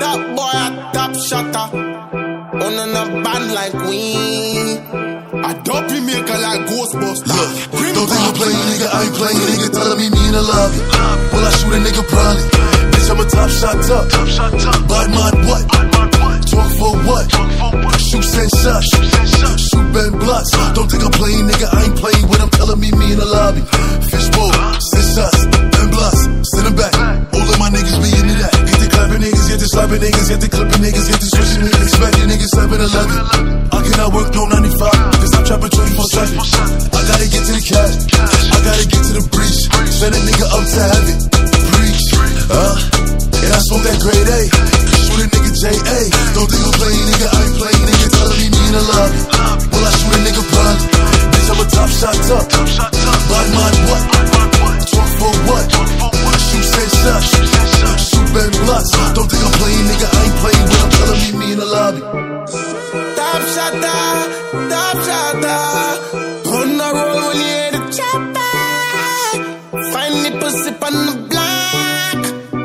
top boy, a top shotter. On a band like we. I dope you maker like Ghostbusters. Look, don't think I'm playing, nigga. I ain't playing, nigga. Telling me in the lobby. Will I shoot a nigga? Probably. Bitch, I'm a top shot up. Bad man, what? Talk for what? Shoot, send shots. Shoot, bend blocks. Don't think I'm playing, nigga. I ain't playing with him. Telling me in the lobby. Fishbowl, send shots, bend blocks. Send them back. All of my niggas be into that. Get the clapping niggas, get the slapping niggas, get the clipping niggas, get the switching niggas. Expecting niggas 7-11. I cannot work no 95. Cause I'm trapping 24/7. I gotta get to the cash. I gotta get to the breach. Send a nigga up to heaven. Preach. And I smoke that grade A. Shoot a nigga J.A. Don't think I'm playing, nigga. I ain't playing, nigga. Telling me in the lobby. Will I shoot a nigga? Probably. Bitch, I'm a top shot up. Bad man, what? Talk for what? Shoot, send shots. Shoot, bend blocks. Don't think I'm playing, nigga. I ain't playing with him. Telling me in the lobby. Top shotter. On the roll when you hear the chopper. Find the pussy on the block.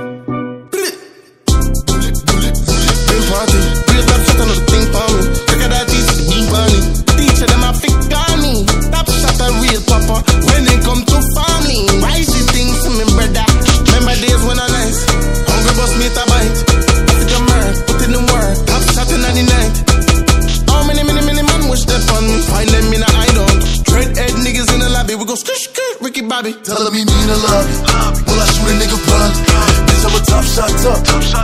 Big party. Real top shotter, no thing for me. Look at that piece of the bean bunny. Teacher them a fix on me. Top shotter, real papa. When they come to family, why she things to me, brother? Remember days when I nice. Hungry boss meet a bite. African man, put in the work. Top shotter 99. How many man wish that on me? Find them in a hideout. Dreadhead niggas in the lobby. We go skish, Ricky Bobby. Telling me in the lobby. Will I shoot a nigga? Probably. Bitch, I'm a top shot up.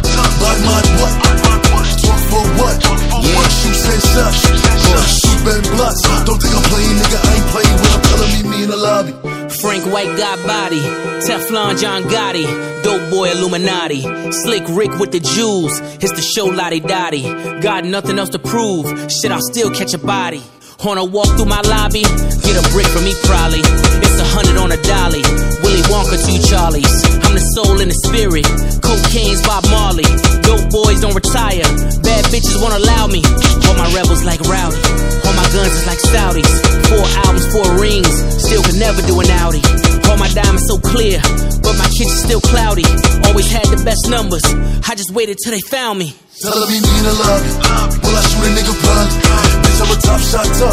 Bad man, what? Talk for what? Shoot, send shots. Shoot, bend blocks. Don't think I'm playing, nigga. I ain't playing with him. Telling me in the lobby. Frank White got body, Teflon John Gotti, dope boy Illuminati, Slick Rick with the jewels, it's the show Lottie Dottie, got nothing else to prove, shit I'll still catch a body. On a walk through my lobby, get a brick from me probably. It's 100 on a dolly. Willy Wonka, 2 Charlies. I'm the soul and the spirit. Cocaine's Bob Marley. Dope boys don't retire. Bad bitches won't allow me. All my rebels like Rowdy. All my guns is like Saudis. 4 albums, 4 rings. Still could never do an Audi. All my diamonds so clear, but my kitchen's still cloudy. Always had the best numbers. I just waited till they found me. Telling me in the lobby. Will I shoot a nigga? Probably. Bitch, I'm a top shot up.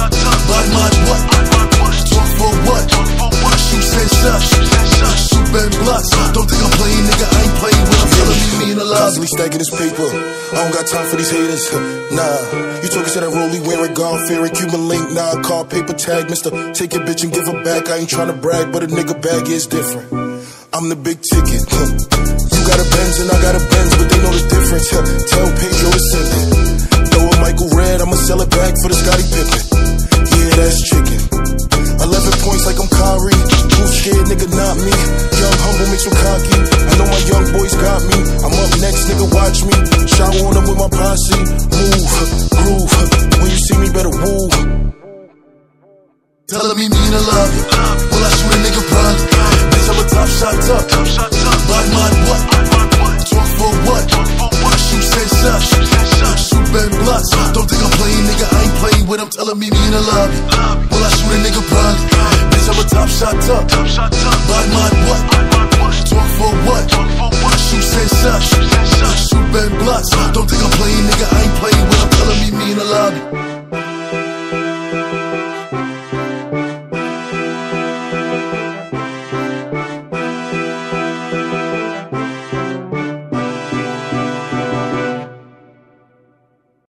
Bad man, what? Talk for what? Shoot, send shots. Shoot, bend blocks. Don't think I'm playing, nigga. I ain't playing with him. Telling me in the lobby. Constantly stacking this paper. I don't got time for these haters. Nah. You talking to that rollie wearing gone fearing Cuban link. Nah, car paper tag. Mister, take your bitch and give her back. I ain't trying to brag, but a nigga bag is different. I'm the big ticket. You got a Benz and I got a Benz, but they know the difference. Tell Pedro to send it. Throw a Michael Red, I'ma sell it back for the Scottie Pippen. Yeah, that's chicken. 11 points like I'm Kyrie. Who's scared, nigga, not me. Young, humble, makes him cocky. I know my